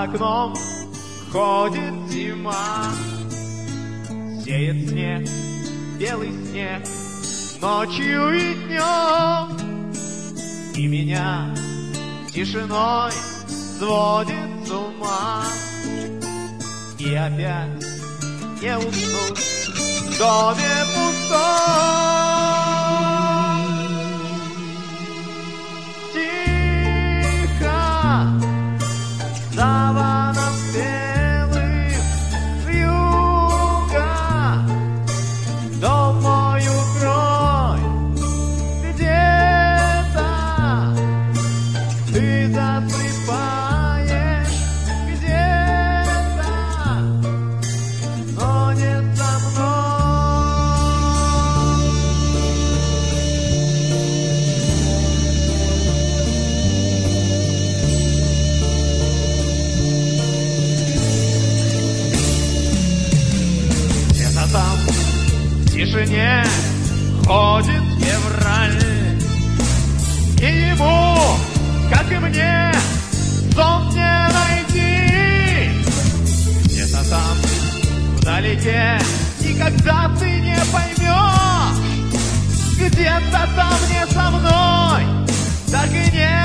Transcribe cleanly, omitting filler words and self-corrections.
За окном ходит зима, сеет снег, белый снег, ночью и днем. И меня тишиной сводит с ума. И опять не уснуть в доме пустом. Саванов белых вьюга, дом мой укрой где-то. Ты засыпаешь где-то, но не со там в тишине ходит февраль, и ему, как и мне, сон не найти. Где-то там вдалеке никогда ты не поймешь, где-то там не со мной, так и не